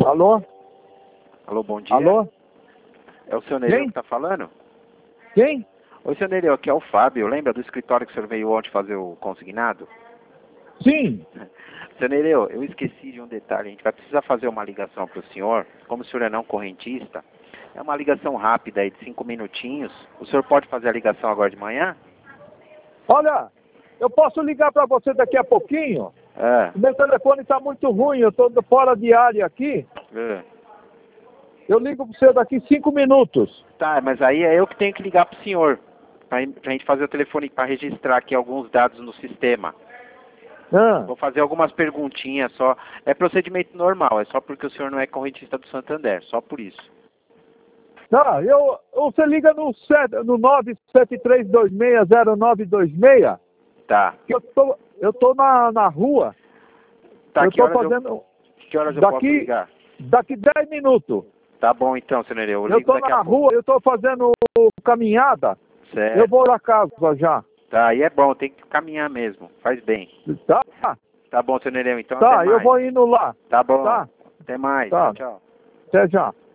Alô? Alô, bom dia. Alô? É o seu Nereu Quem? que tá falando? Quem? Oi, seu Nereu, aqui é o Fábio. Lembra do escritório que o senhor veio ontem fazer o consignado? Sim. Seu Nereu, eu esqueci de um detalhe. A gente vai precisar fazer uma ligação para o senhor. Como o senhor é não correntista, é uma ligação rápida aí de 5 minutinhos. O senhor pode fazer a ligação agora de manhã? Olha, eu posso ligar para você daqui a pouquinho? É. Meu telefone está muito ruim, eu estou fora de área aqui. É. Eu ligo para você daqui 5 minutos. Tá, mas aí é eu que tenho que ligar para o senhor. Pra gente fazer o telefone, para registrar aqui alguns dados no sistema. Ah. Vou fazer algumas perguntinhas só. É procedimento normal, é só porque o senhor não é correntista do Santander, só por isso. Não, você liga no 973260926, Tá. que eu tô na rua. Tá, Eu que estou horas fazendo que horas eu posso ligar? daqui 10 minutos. Tá bom então, seu Nereu. Eu Eu ligo estou daqui a na pouco. rua, eu estou fazendo caminhada. Certo. Eu vou na casa já. Tá, e é bom, tem que caminhar mesmo. Faz bem. Tá? Tá bom, seu Nereu, então Tá, até eu mais. vou indo lá. Tá bom. Tá? Até mais. Tá. Tchau, tchau. Até já.